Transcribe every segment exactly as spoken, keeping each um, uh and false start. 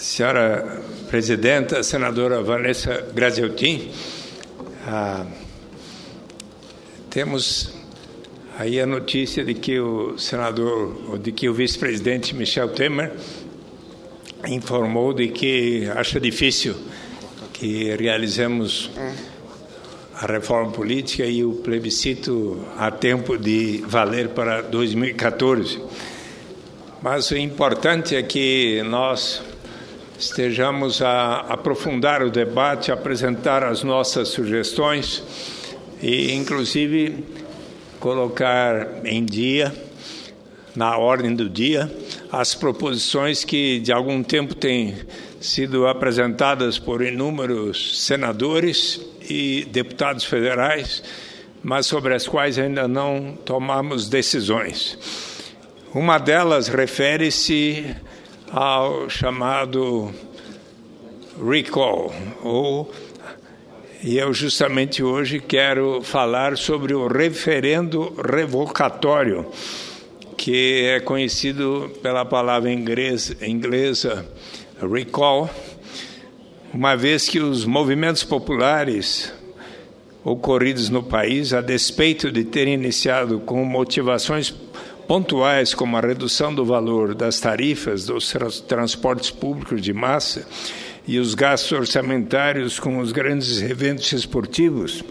Senhora Presidenta, senadora Vanessa Graziotin, ah, temos aí a notícia de que o senador, ou de que o vice-presidente Michel Temer informou de que acha difícil que realizemos a reforma política e o plebiscito a tempo de valer para dois mil e quatorze. Mas o importante é que nós estejamos a aprofundar o debate, apresentar as nossas sugestões e, inclusive, colocar em dia, na ordem do dia, as proposições que de algum tempo têm sido apresentadas por inúmeros senadores e deputados federais, mas sobre as quais ainda não tomamos decisões. Uma delas refere-se ao chamado recall, ou, e eu justamente hoje quero falar sobre o referendo revocatório, que é conhecido pela palavra inglesa, inglesa recall, uma vez que os movimentos populares ocorridos no país, a despeito de terem iniciado com motivações pontuais como a redução do valor das tarifas dos transportes públicos de massa e os gastos orçamentários com os grandes eventos esportivos,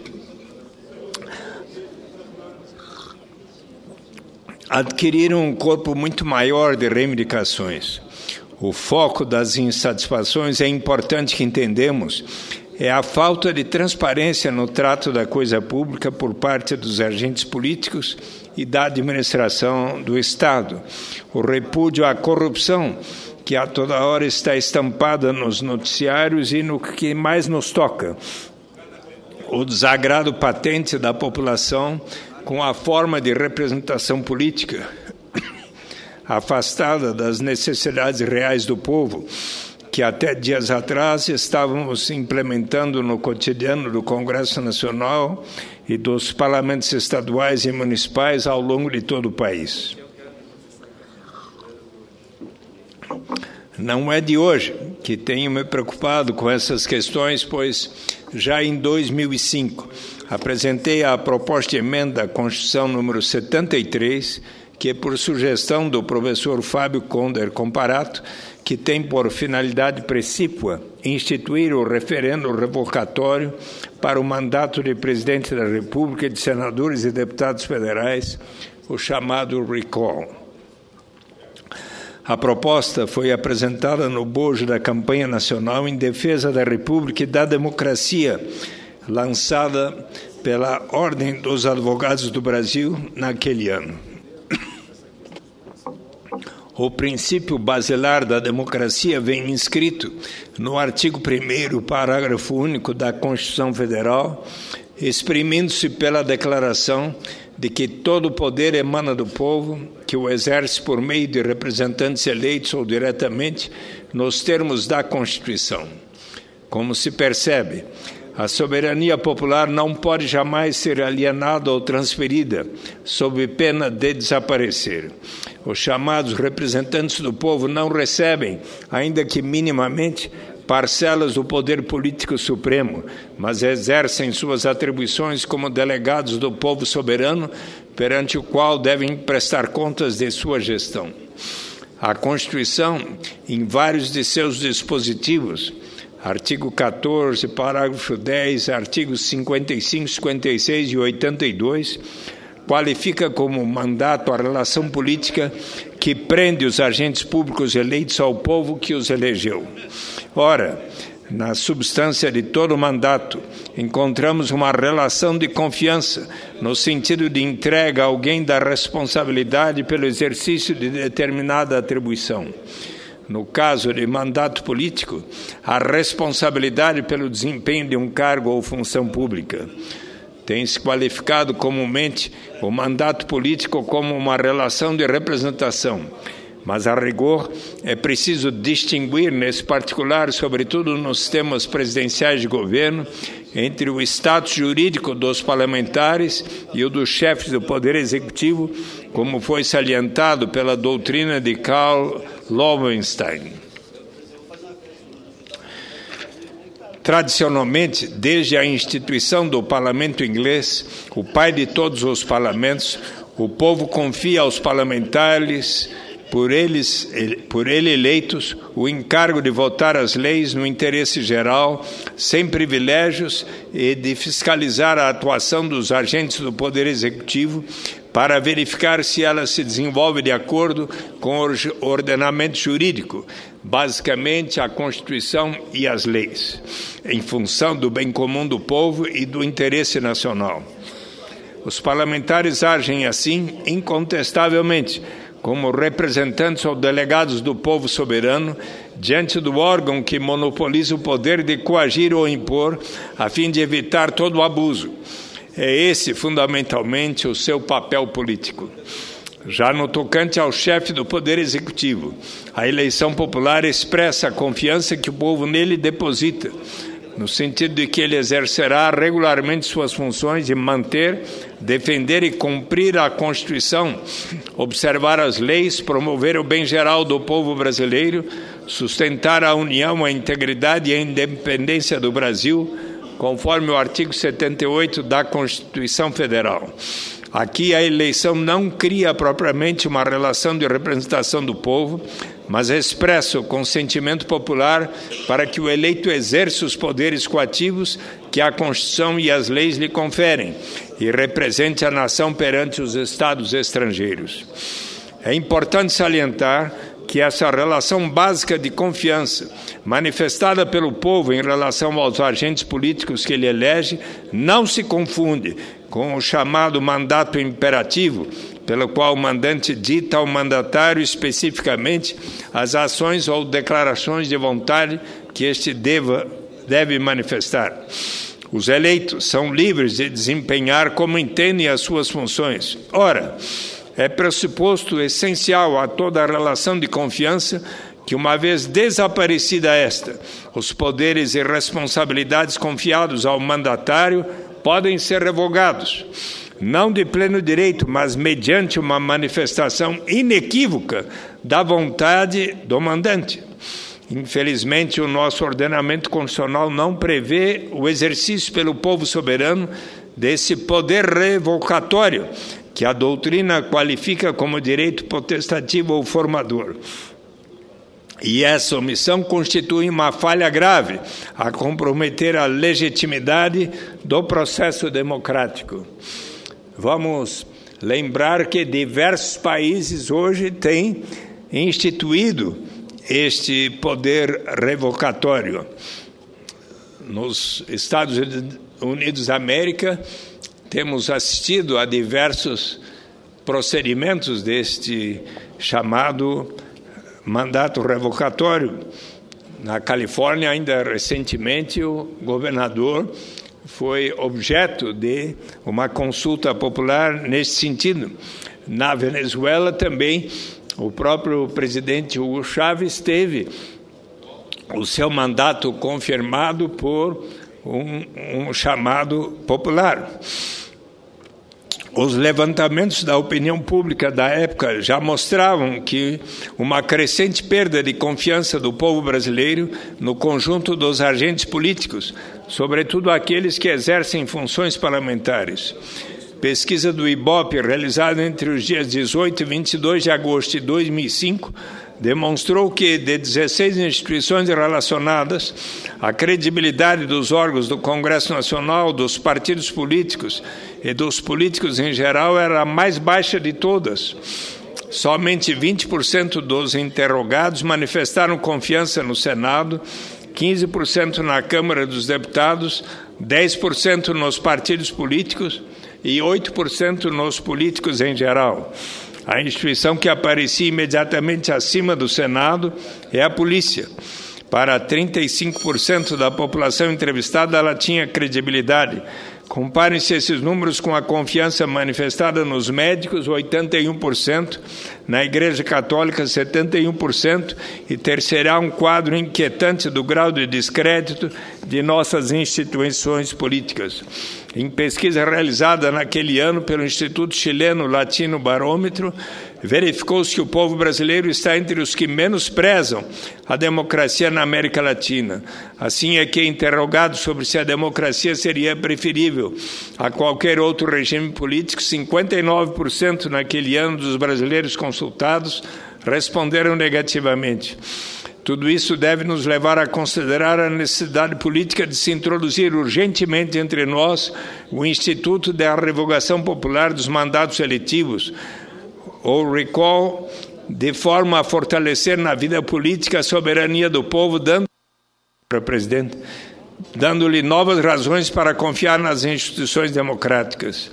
adquiriram um corpo muito maior de reivindicações. O foco das insatisfações, é importante que entendemos, é a falta de transparência no trato da coisa pública por parte dos agentes políticos e da administração do Estado, o repúdio à corrupção, que a toda hora está estampada nos noticiários e no que mais nos toca, o desagrado patente da população com a forma de representação política, afastada das necessidades reais do povo, que até dias atrás estávamos implementando no cotidiano do Congresso Nacional e dos parlamentos estaduais e municipais ao longo de todo o país. Não é de hoje que tenho me preocupado com essas questões, pois já em dois mil e cinco apresentei a proposta de emenda à Constituição número setenta e três, que é por sugestão do professor Fábio Conder Comparato, que tem por finalidade precípua instituir o referendo revocatório para o mandato de presidente da República e de senadores e deputados federais, o chamado recall. A proposta foi apresentada no bojo da campanha nacional em defesa da República e da democracia, lançada pela Ordem dos Advogados do Brasil naquele ano. O princípio basilar da democracia vem inscrito no artigo primeiro, parágrafo único da Constituição Federal, exprimindo-se pela declaração de que todo o poder emana do povo, que o exerce por meio de representantes eleitos ou diretamente, nos termos da Constituição. Como se percebe, a soberania popular não pode jamais ser alienada ou transferida, sob pena de desaparecer. Os chamados representantes do povo não recebem, ainda que minimamente, parcelas do poder político supremo, mas exercem suas atribuições como delegados do povo soberano, perante o qual devem prestar contas de sua gestão. A Constituição, em vários de seus dispositivos, artigo quatorze, parágrafo dez, artigos cinquenta e cinco, cinquenta e seis e oitenta e dois, qualifica como mandato a relação política que prende os agentes públicos eleitos ao povo que os elegeu. Ora, na substância de todo o mandato, encontramos uma relação de confiança, no sentido de entrega a alguém da responsabilidade pelo exercício de determinada atribuição. No caso de mandato político, a responsabilidade pelo desempenho de um cargo ou função pública. Tem-se qualificado comumente o mandato político como uma relação de representação, mas, a rigor, é preciso distinguir, nesse particular, sobretudo nos temas presidenciais de governo, entre o status jurídico dos parlamentares e o dos chefes do Poder Executivo, como foi salientado pela doutrina de Karl Loewenstein. Tradicionalmente, desde a instituição do parlamento inglês, o pai de todos os parlamentos, o povo confia aos parlamentares, por eles, por ele eleitos, o encargo de votar as leis no interesse geral, sem privilégios, e de fiscalizar a atuação dos agentes do Poder Executivo para verificar se ela se desenvolve de acordo com o ordenamento jurídico, basicamente a Constituição e as leis, em função do bem comum do povo e do interesse nacional. Os parlamentares agem assim, incontestavelmente, como representantes ou delegados do povo soberano, diante do órgão que monopoliza o poder de coagir ou impor, a fim de evitar todo o abuso. É esse, fundamentalmente, o seu papel político. Já no tocante ao chefe do Poder Executivo, a eleição popular expressa a confiança que o povo nele deposita, no sentido de que ele exercerá regularmente suas funções de manter, defender e cumprir a Constituição, observar as leis, promover o bem geral do povo brasileiro, sustentar a união, a integridade e a independência do Brasil, conforme o artigo setenta e oito da Constituição Federal. Aqui a eleição não cria propriamente uma relação de representação do povo, mas expressa o consentimento popular para que o eleito exerça os poderes coativos que a Constituição e as leis lhe conferem e represente a nação perante os estados estrangeiros. É importante salientar que essa relação básica de confiança, manifestada pelo povo em relação aos agentes políticos que ele elege, não se confunde com o chamado mandato imperativo, pelo qual o mandante dita ao mandatário especificamente as ações ou declarações de vontade que este deva, deve manifestar. Os eleitos são livres de desempenhar como entendem as suas funções. Ora, é pressuposto essencial a toda a relação de confiança que, uma vez desaparecida esta, os poderes e responsabilidades confiados ao mandatário podem ser revogados, não de pleno direito, mas mediante uma manifestação inequívoca da vontade do mandante. Infelizmente, o nosso ordenamento constitucional não prevê o exercício pelo povo soberano desse poder revocatório, que a doutrina qualifica como direito potestativo ou formador. E essa omissão constitui uma falha grave a comprometer a legitimidade do processo democrático. Vamos lembrar que diversos países hoje têm instituído este poder revocatório. Nos Estados Unidos da América, temos assistido a diversos procedimentos deste chamado mandato revocatório. Na Califórnia, ainda recentemente, o governador foi objeto de uma consulta popular nesse sentido. Na Venezuela também, o próprio presidente Hugo Chávez teve o seu mandato confirmado por um, um chamado popular. Os levantamentos da opinião pública da época já mostravam que uma crescente perda de confiança do povo brasileiro no conjunto dos agentes políticos, sobretudo aqueles que exercem funções parlamentares. Pesquisa do Ibope, realizada entre os dias dezoito e vinte e dois de agosto de dois mil e cinco, demonstrou que, de dezesseis instituições relacionadas, a credibilidade dos órgãos do Congresso Nacional, dos partidos políticos e dos políticos em geral era a mais baixa de todas. Somente vinte por cento dos interrogados manifestaram confiança no Senado, quinze por cento na Câmara dos Deputados, dez por cento nos partidos políticos e oito por cento nos políticos em geral. A instituição que aparecia imediatamente acima do Senado é a polícia. Para trinta e cinco por cento da população entrevistada, ela tinha credibilidade. Comparem-se esses números com a confiança manifestada nos médicos, oitenta e um por cento, na Igreja Católica, setenta e um por cento, e terceirá um quadro inquietante do grau de descrédito de nossas instituições políticas. Em pesquisa realizada naquele ano pelo Instituto Chileno Latino Barômetro, verificou-se que o povo brasileiro está entre os que menos prezam a democracia na América Latina. Assim é que, interrogado sobre se a democracia seria preferível a qualquer outro regime político, cinquenta e nove por cento naquele ano dos brasileiros consultados responderam negativamente. Tudo isso deve nos levar a considerar a necessidade política de se introduzir urgentemente entre nós o Instituto da Revogação Popular dos Mandatos Eletivos, ou recall, de forma a fortalecer na vida política a soberania do povo, dando, presidente, dando-lhe novas razões para confiar nas instituições democráticas.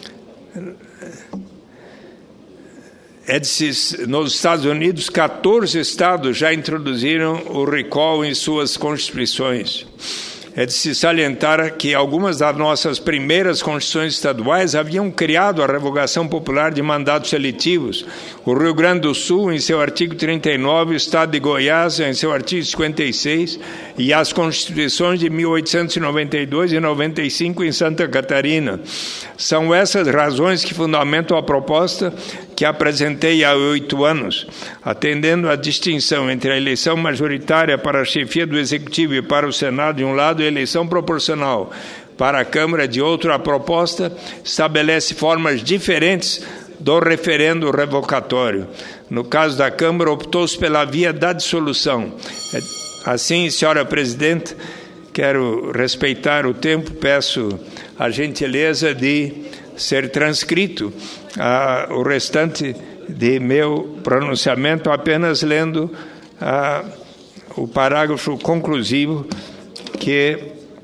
É de, nos Estados Unidos, quatorze estados já introduziram o recall em suas constituições. É de se salientar que algumas das nossas primeiras constituições estaduais haviam criado a revogação popular de mandatos eletivos. O Rio Grande do Sul, em seu artigo trinta e nove, o Estado de Goiás, em seu artigo cinquenta e seis, e as constituições de mil oitocentos e noventa e dois e noventa e cinco em Santa Catarina. São essas razões que fundamentam a proposta que apresentei há oito anos, atendendo à distinção entre a eleição majoritária para a chefia do Executivo e para o Senado de um lado e a eleição proporcional para a Câmara de outro. A proposta estabelece formas diferentes do referendo revocatório. No caso da Câmara, optou-se pela via da dissolução. Assim, senhora Presidente, quero respeitar o tempo, peço a gentileza de ser transcrito ah, o restante de meu pronunciamento, apenas lendo ah, o parágrafo conclusivo, que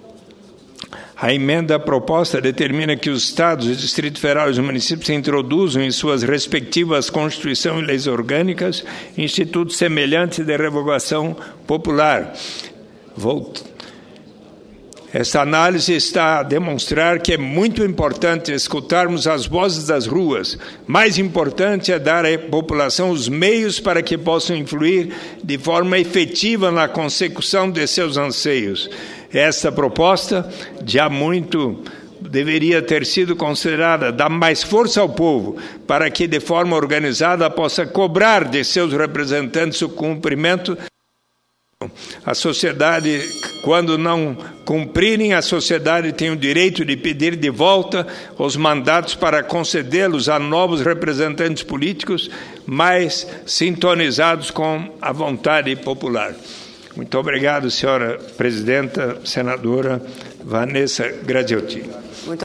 a emenda proposta determina que os Estados, o Distrito Federal e os municípios introduzam em suas respectivas Constituições e leis orgânicas institutos semelhantes de revogação popular. Volto. Esta análise está a demonstrar que é muito importante escutarmos as vozes das ruas. Mais importante é dar à população os meios para que possam influir de forma efetiva na consecução de seus anseios. Esta proposta, já muito deveria ter sido considerada, dar mais força ao povo, para que de forma organizada possa cobrar de seus representantes o cumprimento. A sociedade, quando não cumprirem, a sociedade tem o direito de pedir de volta os mandatos para concedê-los a novos representantes políticos mais sintonizados com a vontade popular. Muito obrigado, senhora Presidenta, senadora Vanessa Gradiotti.